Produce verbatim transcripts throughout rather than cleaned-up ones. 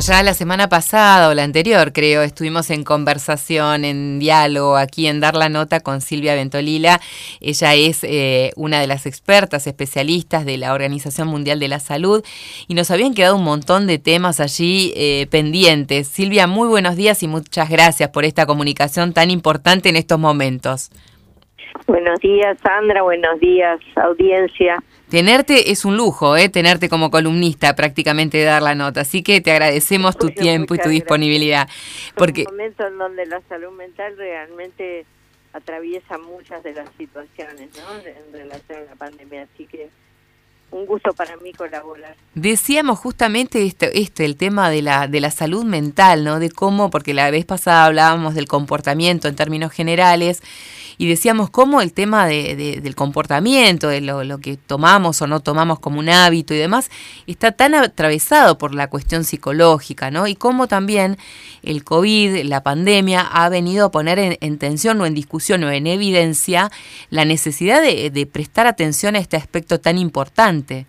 ya la semana pasada o la anterior, creo, estuvimos en conversación, en diálogo, aquí en Dar la Nota con Silvia Ventolila. Ella es eh, una de las expertas, especialistas de la Organización Mundial de la Salud, y nos habían quedado un montón de temas allí eh, pendientes. Silvia, muy buenos días y muchas gracias por esta comunicación tan importante en estos momentos. Buenos días, Sandra, buenos días, audiencia. Tenerte es un lujo, ¿eh? Tenerte como columnista prácticamente de Dar la Nota, así que te agradecemos tu Muchas, tiempo y tu disponibilidad. Es Porque un momento en donde la salud mental realmente atraviesa muchas de las situaciones, ¿no?, en relación a la pandemia, así que un gusto para mí colaborar. Decíamos justamente este, este el tema de la de la salud mental, ¿no? De cómo, porque la vez pasada hablábamos del comportamiento en términos generales, y decíamos cómo el tema de, de, del comportamiento, de lo, lo que tomamos o no tomamos como un hábito y demás, está tan atravesado por la cuestión psicológica, ¿no? Y cómo también el COVID, la pandemia, ha venido a poner en, en tensión o en discusión o en evidencia la necesidad de, de prestar atención a este aspecto tan importante.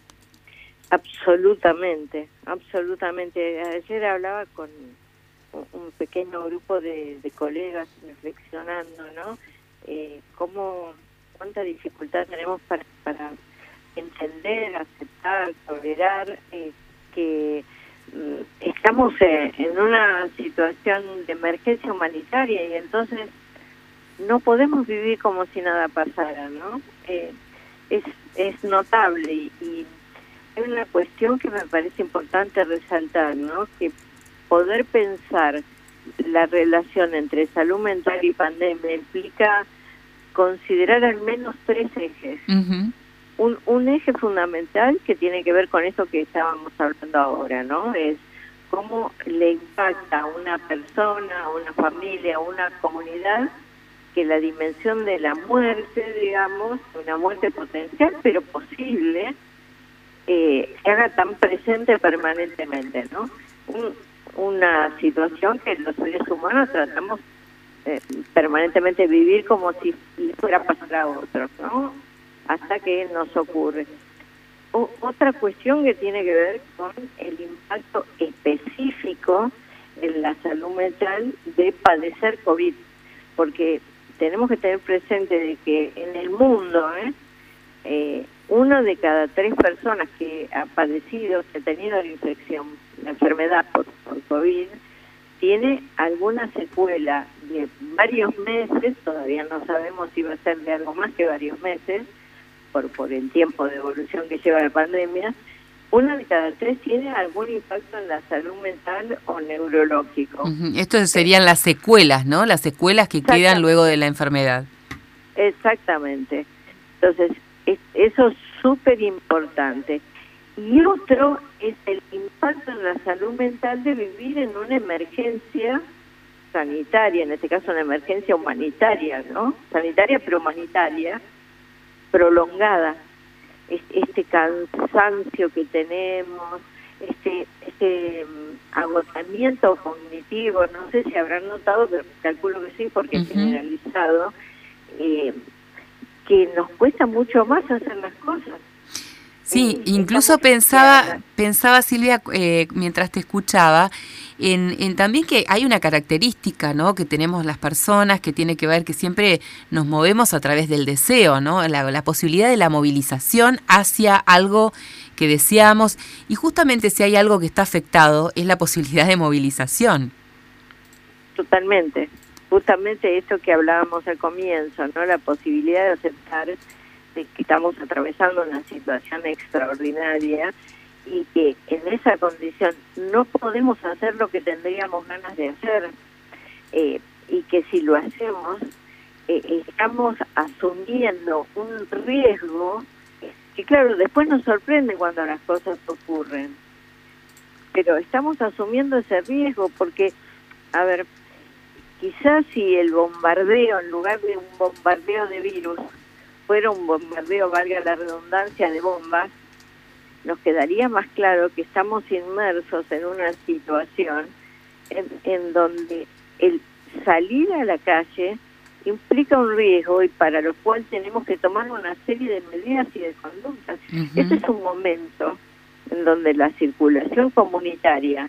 Absolutamente, absolutamente. Ayer hablaba con un pequeño grupo de, de colegas reflexionando, ¿no? Eh, cómo, cuánta dificultad tenemos para, para entender, aceptar, tolerar eh, que mm, estamos eh, en una situación de emergencia humanitaria y entonces no podemos vivir como si nada pasara, ¿no? Eh, es, es notable y, y hay una cuestión que me parece importante resaltar, ¿no? Que poder pensar la relación entre salud mental y pandemia implica considerar al menos tres ejes. Uh-huh. Un, un eje fundamental que tiene que ver con esto que estábamos hablando ahora, ¿no? Es cómo le impacta a una persona, a una familia, a una comunidad, que la dimensión de la muerte, digamos, una muerte potencial, pero posible, eh, se haga tan presente permanentemente, ¿no? Un, una situación que los seres humanos tratamos eh, permanentemente vivir como si fuera a pasar a otros, ¿no? Hasta que nos ocurre. O, otra cuestión que tiene que ver con el impacto específico en la salud mental de padecer COVID, porque tenemos que tener presente de que en el mundo, ¿eh? Eh, uno de cada tres personas que ha padecido, que ha tenido la infección, la enfermedad por, por COVID, tiene alguna secuela de varios meses, todavía no sabemos si va a ser de algo más que varios meses, por, por el tiempo de evolución que lleva la pandemia. Una de cada tres tiene algún impacto en la salud mental o neurológico. Uh-huh. Estos serían las secuelas, ¿no? Las secuelas que quedan luego de la enfermedad. Exactamente. Entonces, es, eso es súper importante. Y otro es el impacto en la salud mental de vivir en una emergencia sanitaria, en este caso una emergencia humanitaria, ¿no? Sanitaria pero humanitaria, prolongada. Este cansancio que tenemos, este, este um, agotamiento cognitivo, no sé si habrán notado, pero calculo que sí porque uh-huh. es generalizado, eh, que nos cuesta mucho más hacer las cosas. Sí, eh, incluso pensaba, pensaba Silvia, eh, mientras te escuchaba, en, en también que hay una característica, ¿no?, que tenemos las personas, que tiene que ver que siempre nos movemos a través del deseo, ¿no?, la, la posibilidad de la movilización hacia algo que deseamos, y justamente si hay algo que está afectado es la posibilidad de movilización. Totalmente, justamente esto que hablábamos al comienzo, ¿no?, la posibilidad de aceptar de que estamos atravesando una situación extraordinaria y que en esa condición no podemos hacer lo que tendríamos ganas de hacer, eh, y que si lo hacemos eh, estamos asumiendo un riesgo que, claro, después nos sorprende cuando las cosas ocurren, pero estamos asumiendo ese riesgo porque, a ver, quizás si el bombardeo, en lugar de un bombardeo de virus, fuera un bombardeo, valga la redundancia, de bombas, nos quedaría más claro que estamos inmersos en una situación en, en donde el salir a la calle implica un riesgo y para lo cual tenemos que tomar una serie de medidas y de conductas. Uh-huh. Este es un momento en donde la circulación comunitaria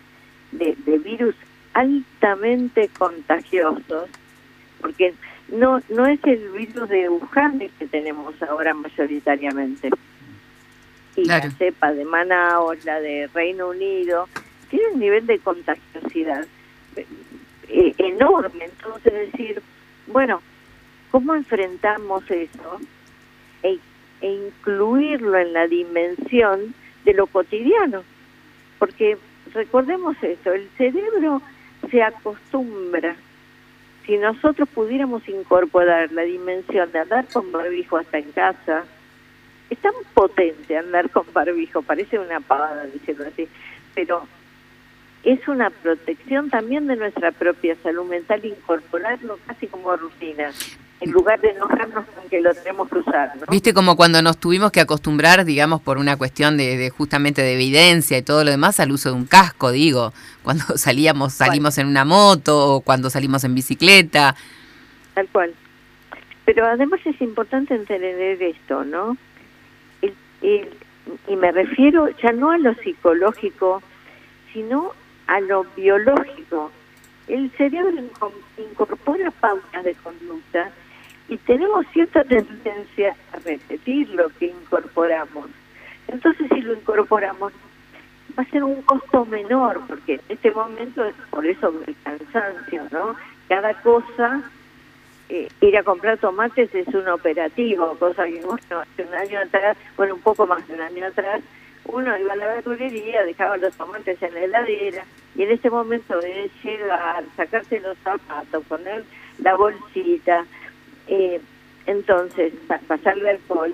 de, de virus altamente contagiosos, porque no no es el virus de Wuhan el que tenemos ahora mayoritariamente. Y claro, la cepa de Manaus, la de Reino Unido, tiene un nivel de contagiosidad eh, enorme. Entonces, decir, bueno, ¿cómo enfrentamos eso? E, e incluirlo en la dimensión de lo cotidiano. Porque recordemos esto, el cerebro se acostumbra. Si nosotros pudiéramos incorporar la dimensión de andar con barbijo hasta en casa, es tan potente andar con barbijo, parece una pavada decirlo así, pero es una protección también de nuestra propia salud mental, incorporarlo casi como rutina, en lugar de enojarnos con que lo tenemos que usar, ¿no? Viste, como cuando nos tuvimos que acostumbrar, digamos, por una cuestión de, de justamente de evidencia y todo lo demás, al uso de un casco, digo, cuando salíamos, salimos ¿Cuál? en una moto o cuando salimos en bicicleta. Tal cual. Pero además es importante entender esto, ¿no? El, el, y me refiero ya no a lo psicológico, sino a lo biológico. El cerebro incorpora pautas de conducta y tenemos cierta tendencia a repetir lo que incorporamos. Entonces, si lo incorporamos, va a ser un costo menor, porque en este momento es por eso el cansancio, ¿no? Cada cosa, eh, ir a comprar tomates es un operativo, cosa que bueno, hace un año atrás, bueno, un poco más de un año atrás, uno iba a la verdulería, dejaba los tomates en la heladera, y en ese momento de llegar, sacarse los zapatos, poner la bolsita, eh, entonces pa pasarle alcohol,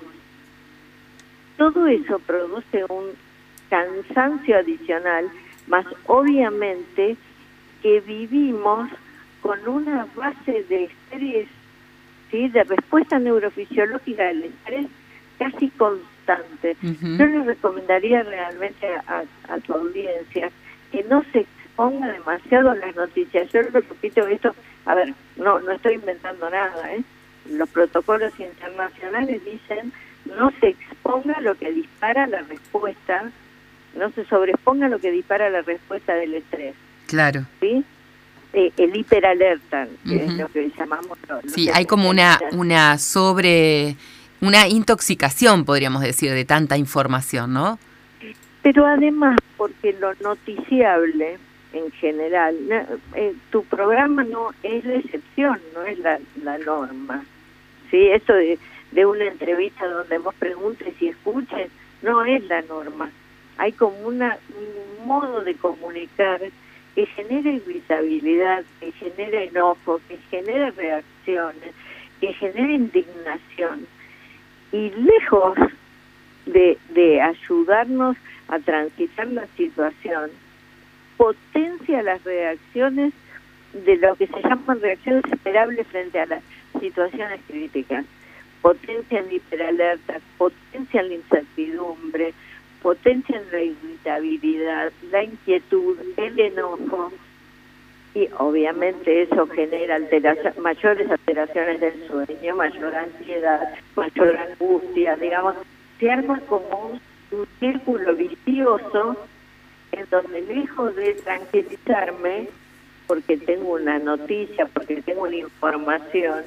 todo eso produce un cansancio adicional, más obviamente que vivimos con una base de estrés, ¿sí?, de respuesta neurofisiológica del estrés casi constante. Uh-huh. Yo le recomendaría realmente a, a tu audiencia que no se exponga demasiado a las noticias. Yo lo repito esto, a ver, no no estoy inventando nada, ¿eh? Los protocolos internacionales dicen no se exponga a lo que dispara la respuesta, no se sobreexponga a lo que dispara la respuesta del estrés. Claro. ¿Sí? Eh, el hiperalerta, que uh-huh. es lo que llamamos. Lo, lo sí, que hay como una una sobre una intoxicación, podríamos decir, de tanta información, ¿no? Pero además, porque lo noticiable en general, eh, tu programa no es la excepción, no es la, la norma. Sí, eso de, de una entrevista donde vos preguntes y escuches, no es la norma. Hay como una, un modo de comunicar que genera irritabilidad, que genera enojo, que genera reacciones, que genera indignación. Y lejos de, de ayudarnos a transitar la situación, potencia las reacciones de lo que se llaman reacciones esperables frente a las situaciones críticas. Potencian la hiperalerta, potencian la incertidumbre, potencian la irritabilidad, la inquietud, el enojo, y obviamente eso genera alteración, mayores alteraciones del sueño, mayor ansiedad, mayor angustia, digamos, se arma como un, un círculo vicioso en donde lejos de tranquilizarme, porque tengo una noticia, porque tengo una información,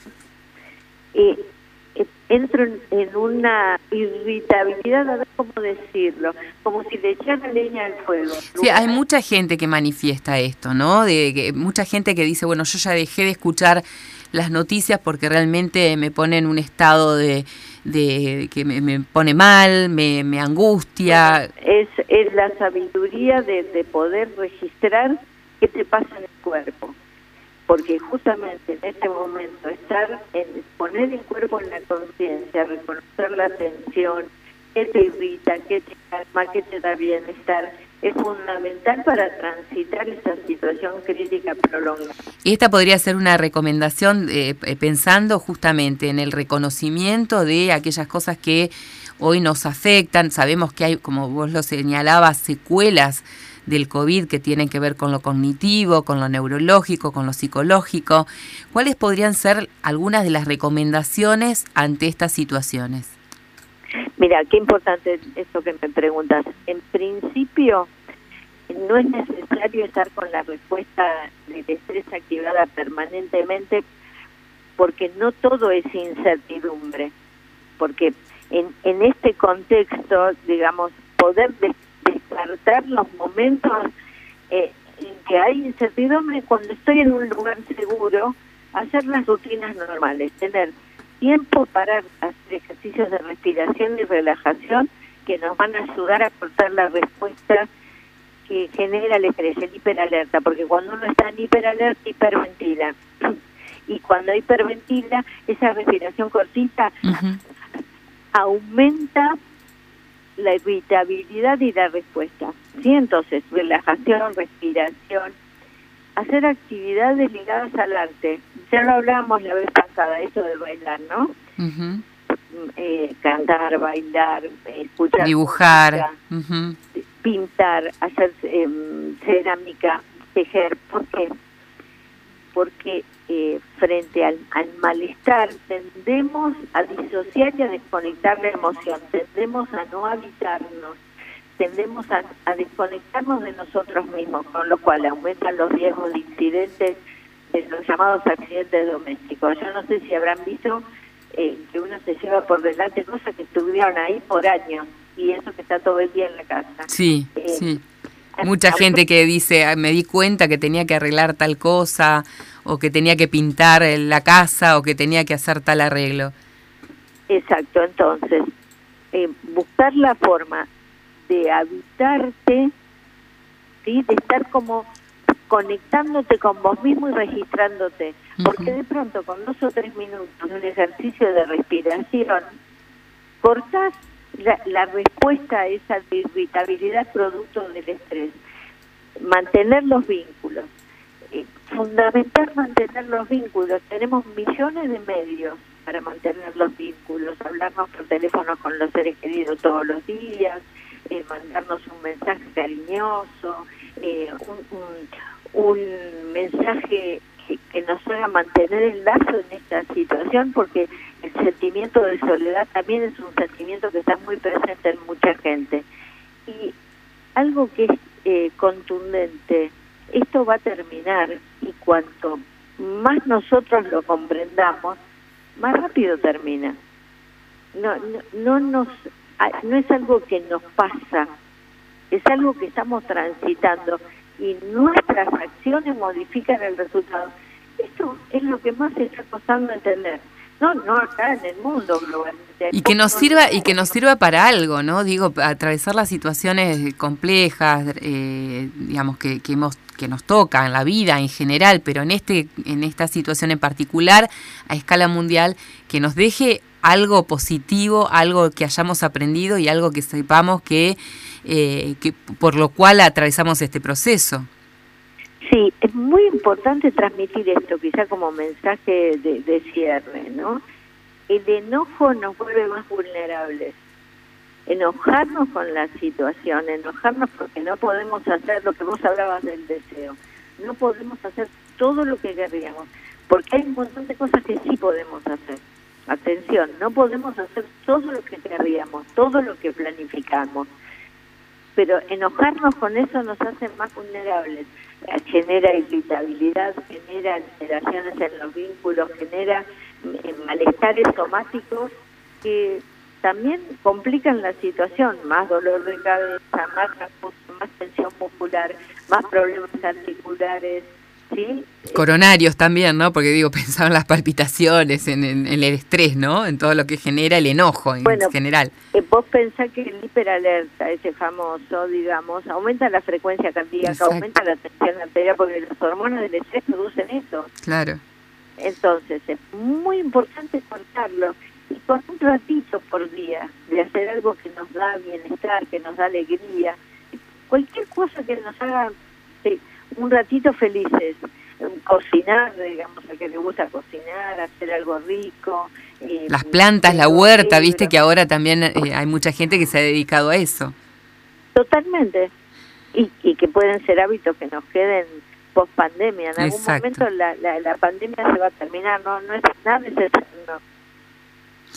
y eh, entro en, en una irritabilidad, a ver cómo decirlo, como si le echara leña al fuego. Sí, hay mucha gente que manifiesta esto, ¿no? De que mucha gente que dice, bueno, yo ya dejé de escuchar las noticias porque realmente me pone en un estado de, de que me, me pone mal, me, me angustia. Bueno, es, es la sabiduría de, de poder registrar qué te pasa en el cuerpo. Porque justamente en este momento estar en poner el cuerpo en la conciencia, reconocer la tensión, qué te irrita, qué te calma, qué te da bienestar, es fundamental para transitar esa situación crítica prolongada. Y esta podría ser una recomendación eh, pensando justamente en el reconocimiento de aquellas cosas que hoy nos afectan. Sabemos que hay, como vos lo señalabas, secuelas del COVID que tienen que ver con lo cognitivo, con lo neurológico, con lo psicológico. ¿Cuáles podrían ser algunas de las recomendaciones ante estas situaciones? Mira, qué importante esto que me preguntas. En principio, no es necesario estar con la respuesta del estrés activada permanentemente, porque no todo es incertidumbre, porque en, en este contexto, digamos, poder des descartar los momentos eh, en que hay incertidumbre, cuando estoy en un lugar seguro, hacer las rutinas normales, tener tiempo para hacer ejercicios de respiración y relajación que nos van a ayudar a cortar la respuesta que genera el estrés, el hiperalerta, porque cuando uno está en hiperalerta, hiperventila. Y cuando hiperventila, esa respiración cortita uh-huh. aumenta la irritabilidad y la respuesta. ¿Sí? Entonces, relajación, respiración, hacer actividades ligadas al arte. Ya lo hablábamos la vez pasada, eso de bailar, ¿no? Uh-huh. eh, cantar, bailar, escuchar, dibujar, música, uh-huh. pintar, hacer eh, cerámica, tejer. ¿Por qué? Porque eh, frente al, al malestar tendemos a disociar y a desconectar la emoción, tendemos a no habitarnos, tendemos a, a desconectarnos de nosotros mismos, con lo cual aumentan los riesgos de incidentes, de los llamados accidentes domésticos. Yo no sé si habrán visto eh, que uno se lleva por delante cosas que estuvieron ahí por años, y eso que está todo el día en la casa. Sí, eh, sí. Mucha gente que dice, me di cuenta que tenía que arreglar tal cosa, o que tenía que pintar la casa, o que tenía que hacer tal arreglo. Exacto, entonces, eh, buscar la forma de habitarte, ¿sí? De estar como conectándote con vos mismo y registrándote. Uh-huh. Porque de pronto, con dos o tres minutos de un ejercicio de respiración, cortás La, la respuesta a esa irritabilidad producto del estrés. Mantener los vínculos. Eh, fundamental mantener los vínculos. Tenemos millones de medios para mantener los vínculos. Hablarnos por teléfono con los seres queridos todos los días, eh, mandarnos un mensaje cariñoso, eh, un, un, un mensaje que, que nos haga mantener el lazo en esta situación, porque el sentimiento de soledad también es un sentimiento que está muy presente en mucha gente. Y algo que es eh, contundente, esto va a terminar, y cuanto más nosotros lo comprendamos, más rápido termina. No, no, no, nos, no es algo que nos pasa, es algo que estamos transitando, y nuestras acciones modifican el resultado. Esto es lo que más se está costando entender. No, no acá en el mundo globalmente. Y que nos sirva y que nos sirva para algo, ¿no? Digo, atravesar las situaciones complejas, eh, digamos que que hemos que nos toca en la vida en general, pero en este en esta situación en particular a escala mundial, que nos deje algo positivo, algo que hayamos aprendido y algo que sepamos que eh, que por lo cual atravesamos este proceso. Sí, es muy importante transmitir esto, quizá como mensaje de, de cierre, ¿no? El enojo nos vuelve más vulnerables. Enojarnos con la situación, enojarnos porque no podemos hacer lo que vos hablabas del deseo. No podemos hacer todo lo que querríamos, porque hay un montón de cosas que sí podemos hacer. Atención, no podemos hacer todo lo que querríamos, todo lo que planificamos. Pero enojarnos con eso nos hace más vulnerables. Genera irritabilidad, genera alteraciones en los vínculos, genera eh, malestares somáticos que también complican la situación. Más dolor de cabeza, más, más tensión muscular, más problemas articulares, ¿sí? Coronarios también, ¿no? Porque digo, pensaba en las palpitaciones, en, en, en el estrés, ¿no? En todo lo que genera el enojo en bueno, general. Eh, vos pensás que el hiperalerta, ese famoso, digamos, aumenta la frecuencia cardíaca, exacto, aumenta la tensión arterial, porque las hormonas del estrés producen eso. Claro. Entonces, es muy importante cortarlo. Y con un ratito por día de hacer algo que nos da bienestar, que nos da alegría, cualquier cosa que nos haga sí, un ratito felices, cocinar, digamos, al que le gusta cocinar, hacer algo rico. Eh, Las plantas, la huerta, viste que ahora también eh, hay mucha gente que se ha dedicado a eso. Totalmente. Y, y que pueden ser hábitos que nos queden post pandemia. En algún exacto, momento la, la, la pandemia se va a terminar, no, no es nada, es eterno.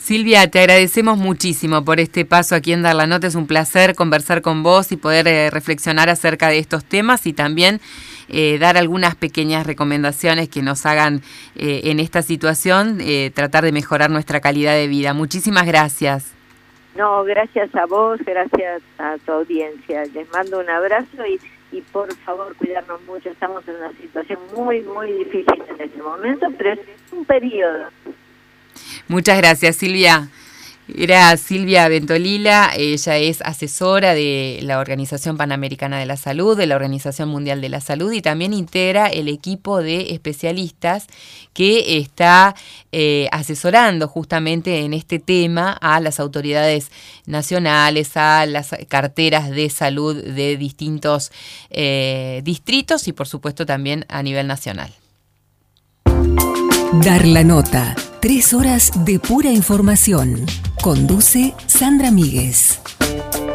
Silvia, te agradecemos muchísimo por este paso aquí en Dar la Nota. Es un placer conversar con vos y poder eh, reflexionar acerca de estos temas y también eh, dar algunas pequeñas recomendaciones que nos hagan eh, en esta situación eh, tratar de mejorar nuestra calidad de vida. Muchísimas gracias. No, gracias a vos, gracias a tu audiencia. Les mando un abrazo y, y por favor cuidarnos mucho. Estamos en una situación muy, muy difícil en este momento, pero es un periodo. Muchas gracias, Silvia. Era Silvia Ventolila, ella es asesora de la Organización Panamericana de la Salud, de la Organización Mundial de la Salud y también integra el equipo de especialistas que está eh, asesorando justamente en este tema a las autoridades nacionales, a las carteras de salud de distintos eh, distritos y por supuesto también a nivel nacional. Dar la Nota. Tres horas de pura información. Conduce Sandra Míguez.